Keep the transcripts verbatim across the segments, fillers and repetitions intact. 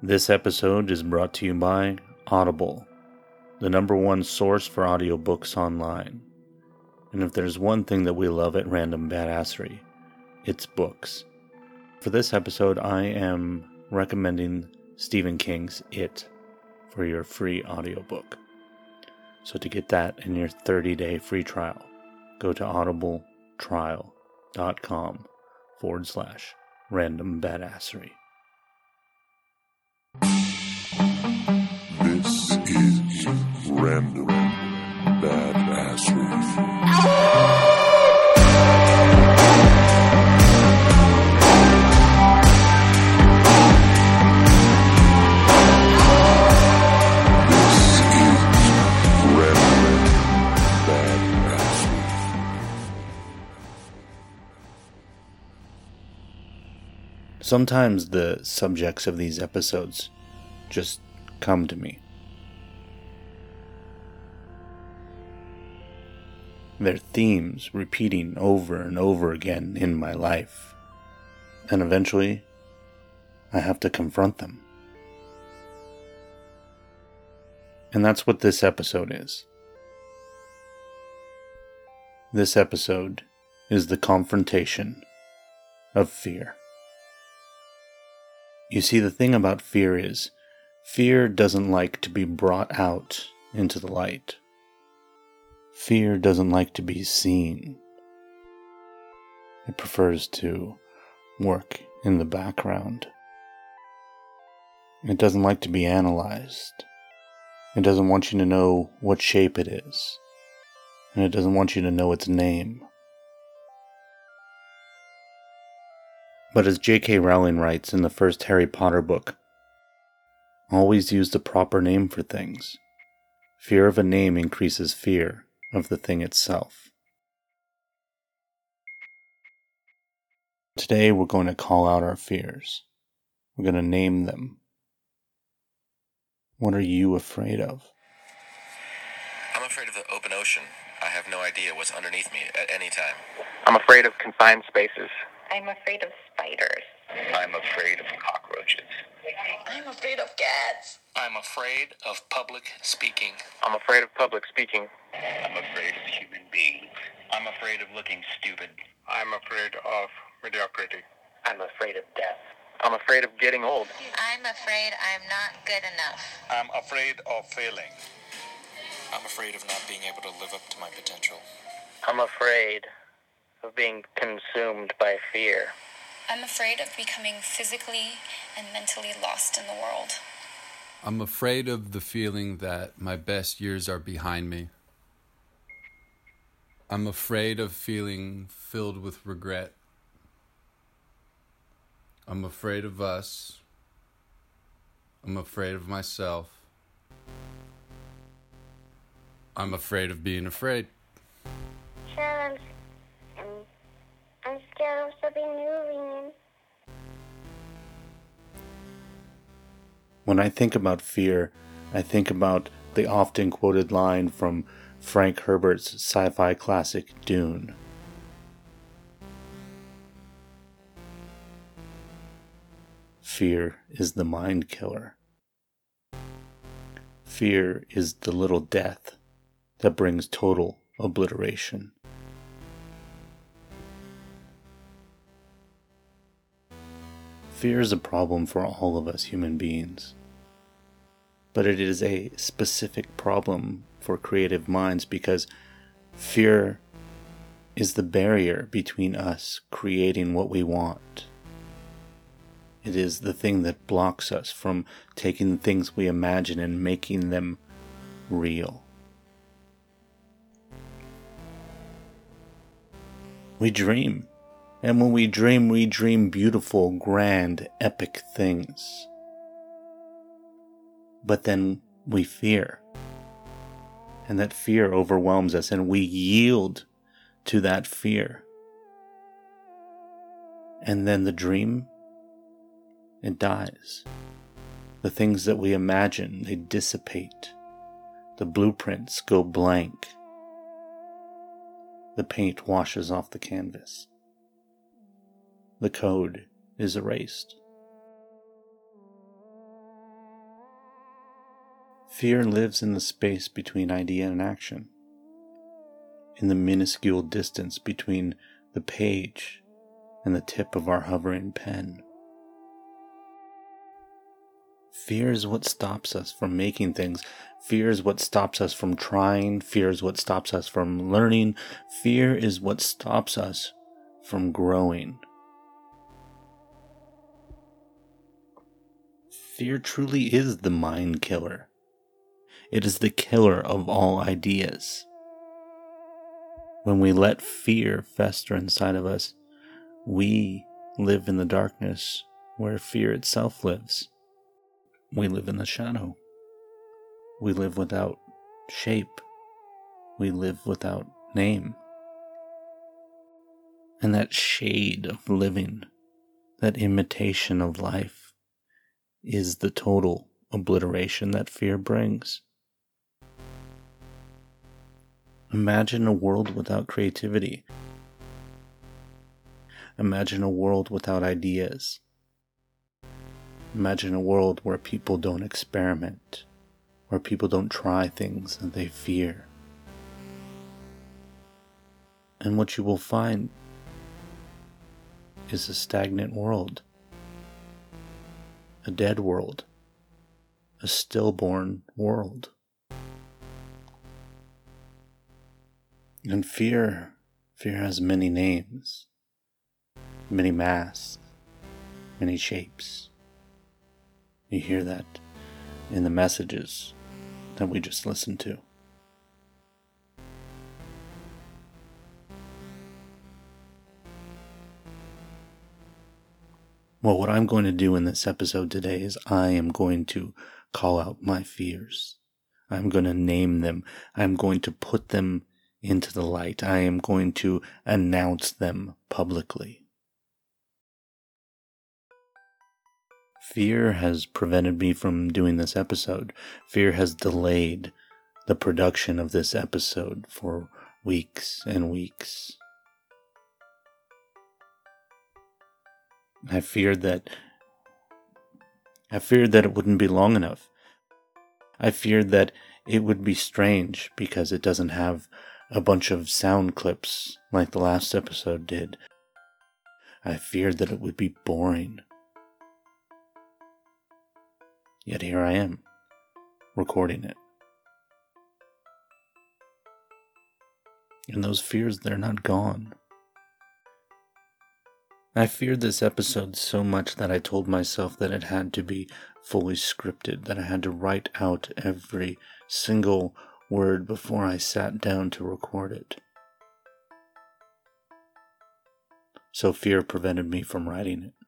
This episode is brought to you by Audible, the number one source for audiobooks online. And if there's one thing that we love at Random Badassery, it's books. For this episode, I am recommending Stephen King's It for your free audiobook. So to get that in your thirty-day free trial, go to audibletrial.com forward slash random badassery. This is Random Badassery. Sometimes the subjects of these episodes just come to me. They're themes repeating over and over again in my life. And eventually, I have to confront them. And that's what this episode is. This episode is the confrontation of fear. You see, the thing about fear is, fear doesn't like to be brought out into the light. Fear doesn't like to be seen. It prefers to work in the background. It doesn't like to be analyzed. It doesn't want you to know what shape it is. And it doesn't want you to know its name. But as J K Rowling writes in the first Harry Potter book, always use the proper name for things. Fear of a name increases fear of the thing itself. Today we're going to call out our fears. We're going to name them. What are you afraid of? I'm afraid of the open ocean. I have no idea what's underneath me at any time. I'm afraid of confined spaces. I'm afraid of spiders. I'm afraid of cockroaches. I'm afraid of cats. I'm afraid of public speaking. I'm afraid of public speaking. I'm afraid of human beings. I'm afraid of looking stupid. I'm afraid of mediocrity. I'm afraid of death. I'm afraid of getting old. I'm afraid I'm not good enough. I'm afraid of failing. I'm afraid of not being able to live up to my potential. I'm afraid of being consumed by fear. I'm afraid of becoming physically and mentally lost in the world. I'm afraid of the feeling that my best years are behind me. I'm afraid of feeling filled with regret. I'm afraid of us. I'm afraid of myself. I'm afraid of being afraid. Sure, I'm, I'm scared of something moving. When I think about fear, I think about the often quoted line from Frank Herbert's sci-fi classic Dune. Fear is the mind killer. Fear is the little death that brings total obliteration. Fear is a problem for all of us human beings. But it is a specific problem for creative minds because fear is the barrier between us creating what we want. It is the thing that blocks us from taking the things we imagine and making them real. We dream. And when we dream, we dream beautiful, grand, epic things. But then we fear. And that fear overwhelms us, and we yield to that fear. And then the dream, it dies. The things that we imagine, they dissipate. The blueprints go blank. The paint washes off the canvas. The code is erased. Fear lives in the space between idea and action, in the minuscule distance between the page and the tip of our hovering pen. Fear is what stops us from making things. Fear is what stops us from trying. Fear is what stops us from learning. Fear is what stops us from growing. Fear truly is the mind killer. It is the killer of all ideas. When we let fear fester inside of us, we live in the darkness where fear itself lives. We live in the shadow. We live without shape. We live without name. And that shade of living, that imitation of life, is the total obliteration that fear brings. Imagine a world without creativity. Imagine a world without ideas. Imagine a world where people don't experiment, where people don't try things that they fear. And what you will find is a stagnant world, a dead world, a stillborn world. And fear, fear has many names, many masks, many shapes. You hear that in the messages that we just listened to. Well, what I'm going to do in this episode today is I am going to call out my fears. I'm going to name them. I'm going to put them into the light. I am going to announce them publicly. Fear has prevented me from doing this episode. Fear has delayed the production of this episode for weeks and weeks. I feared that I feared that it wouldn't be long enough. I feared that it would be strange because it doesn't have a bunch of sound clips like the last episode did. I feared that it would be boring. Yet here I am, recording it. And those fears, they're not gone. I feared this episode so much that I told myself that it had to be fully scripted, that I had to write out every single word before I sat down to record it. So fear prevented me from writing it.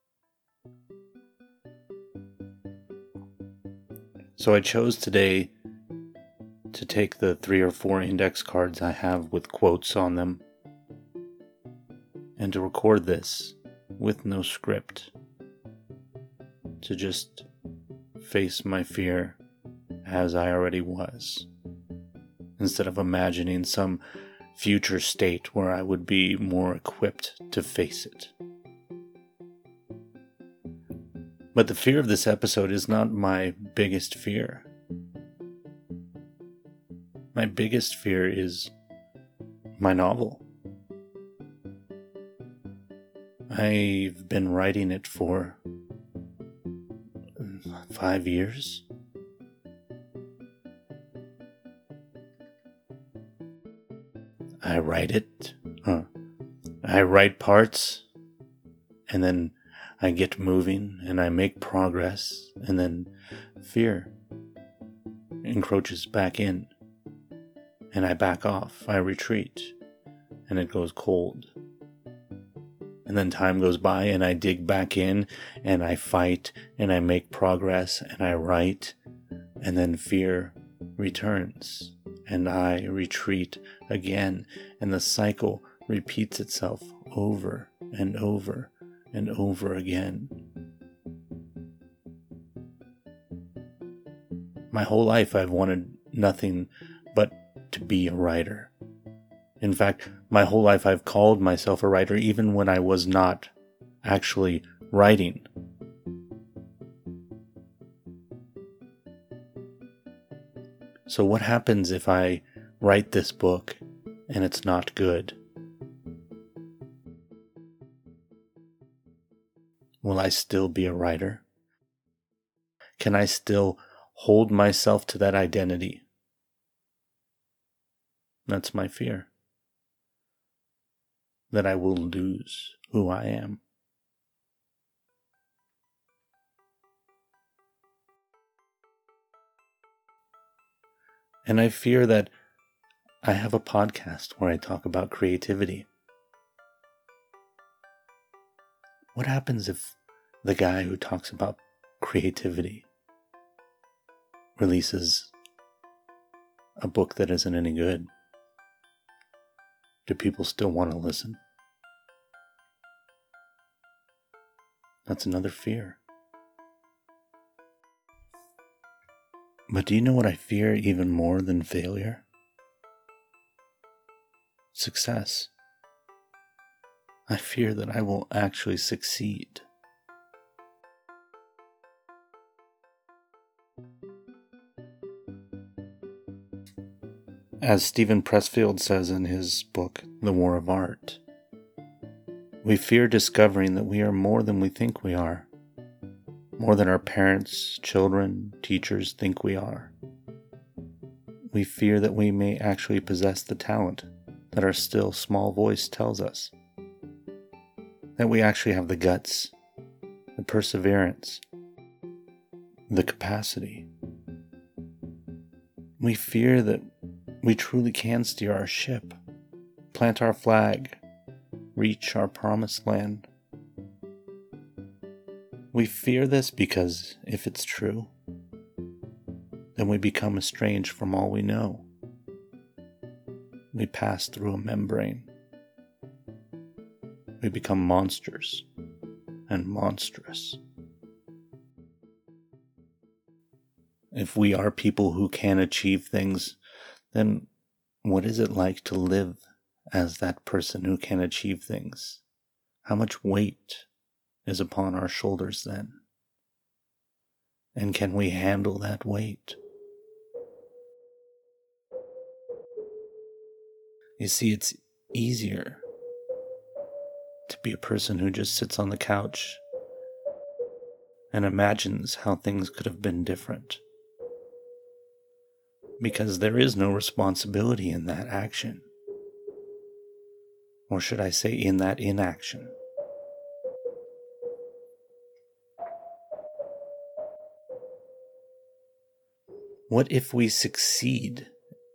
So I chose today to take the three or four index cards I have with quotes on them and to record this with no script, to just face my fear as I already was, instead of imagining some future state where I would be more equipped to face it. But the fear of this episode is not my biggest fear. My biggest fear is my novel. I've been writing it for five years. I write it. Huh. I write parts, and then I get moving, and I make progress, and then fear encroaches back in, and I back off, I retreat, and it goes cold. And then time goes by, and I dig back in, and I fight, and I make progress, and I write, and then fear returns, and I retreat again, and the cycle repeats itself over and over and over again. My whole life I've wanted nothing but to be a writer. In fact, my whole life I've called myself a writer even when I was not actually writing. So what happens if I write this book and it's not good? Will I still be a writer? Can I still hold myself to that identity? That's my fear. That I will lose who I am. And I fear that I have a podcast where I talk about creativity. What happens if the guy who talks about creativity releases a book that isn't any good? Do people still want to listen? That's another fear. But do you know what I fear even more than failure? Success. I fear that I will actually succeed. As Steven Pressfield says in his book, The War of Art, we fear discovering that we are more than we think we are, more than our parents, children, teachers think we are. We fear that we may actually possess the talent that our still small voice tells us, that we actually have the guts, the perseverance, the capacity. We fear that we truly can steer our ship, plant our flag, reach our promised land. We fear this because if it's true, then we become estranged from all we know. We pass through a membrane. We become monsters and monstrous. If we are people who can achieve things, then what is it like to live as that person who can achieve things? How much weight is upon our shoulders then? And can we handle that weight? You see, it's easier to be a person who just sits on the couch and imagines how things could have been different. Because there is no responsibility in that action. Or should I say, in that inaction. What if we succeed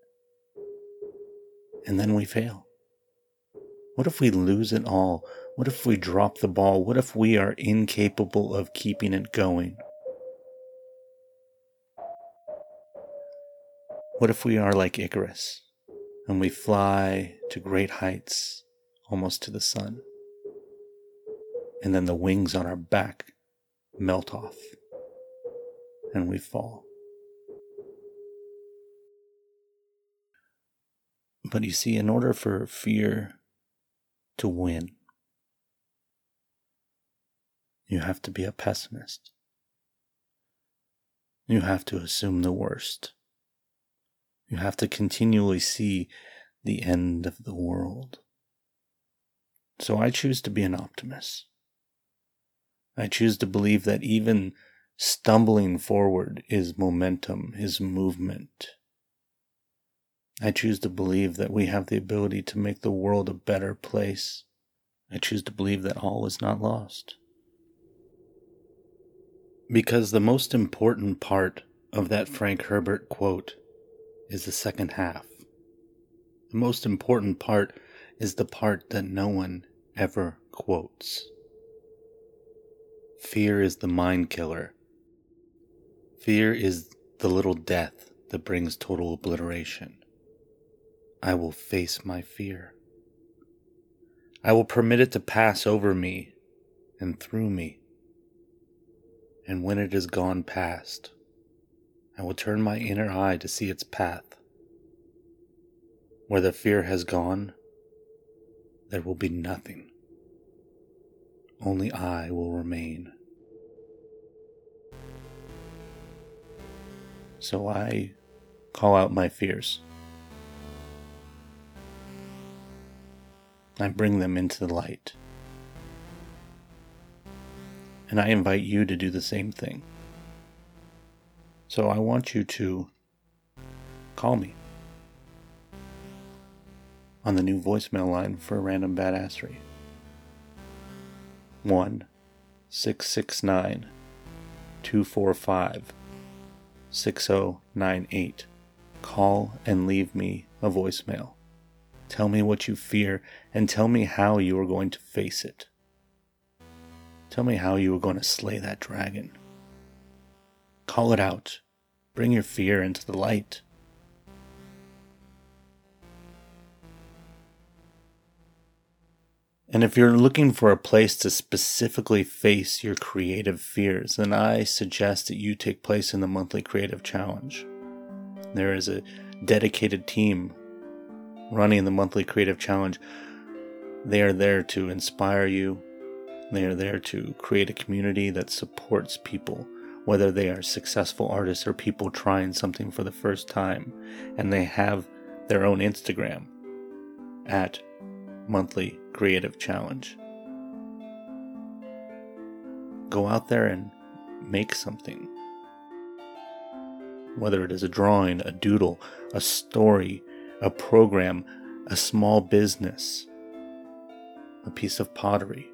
and then we fail? What if we lose it all? What if we drop the ball? What if we are incapable of keeping it going? What if we are like Icarus and we fly to great heights, almost to the sun, and then the wings on our back melt off and we fall? But you see, in order for fear to win, you have to be a pessimist. You have to assume the worst. You have to continually see the end of the world. So I choose to be an optimist. I choose to believe that even stumbling forward is momentum, is movement. I choose to believe that we have the ability to make the world a better place. I choose to believe that all is not lost. Because the most important part of that Frank Herbert quote is the second half. The most important part is the part that no one ever quotes. Fear is the mind killer. Fear is the little death that brings total obliteration. I will face my fear. I will permit it to pass over me and through me. And when it is gone past, I will turn my inner eye to see its path. Where the fear has gone, there will be nothing. Only I will remain. So I call out my fears. I bring them into the light. And I invite you to do the same thing. So I want you to call me on the new voicemail line for Random Badassery. one six six nine two four five six zero nine eight. Call and leave me a voicemail. Tell me what you fear and tell me how you are going to face it. Tell me how you are going to slay that dragon. Call it out. Bring your fear into the light. And if you're looking for a place to specifically face your creative fears, then I suggest that you take place in the monthly creative challenge. There is a dedicated team running the monthly creative challenge. They are there to inspire you. They are there to create a community that supports people, whether they are successful artists or people trying something for the first time. And they have their own Instagram at Monthly Creative Challenge. Go out there and make something. Whether it is a drawing, a doodle, a story, a program, a small business, a piece of pottery,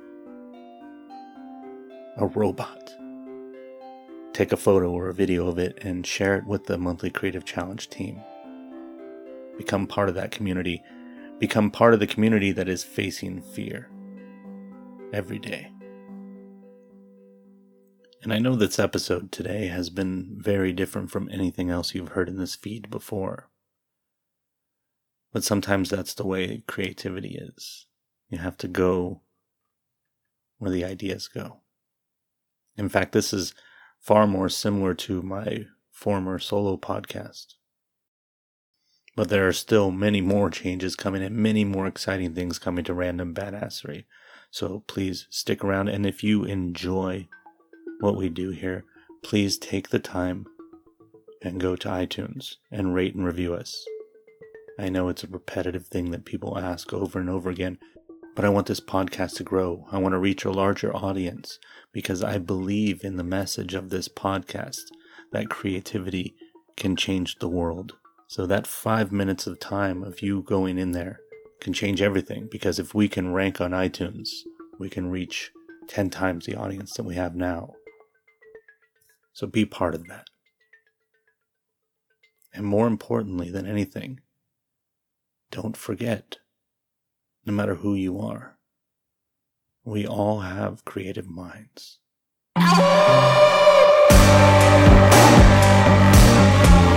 a robot. Take a photo or a video of it and share it with the Monthly Creative Challenge team. Become part of that community. Become part of the community that is facing fear every day. And I know this episode today has been very different from anything else you've heard in this feed before. But sometimes that's the way creativity is. You have to go where the ideas go. In fact, this is far more similar to my former solo podcast. But there are still many more changes coming and many more exciting things coming to Random Badassery. So please stick around. And if you enjoy what we do here, please take the time and go to iTunes and rate and review us. I know it's a repetitive thing that people ask over and over again, but I want this podcast to grow. I want to reach a larger audience because I believe in the message of this podcast that creativity can change the world. So that five minutes of time of you going in there can change everything, because if we can rank on iTunes, we can reach ten times the audience that we have now. So be part of that. And more importantly than anything, don't forget, no matter who you are, we all have creative minds.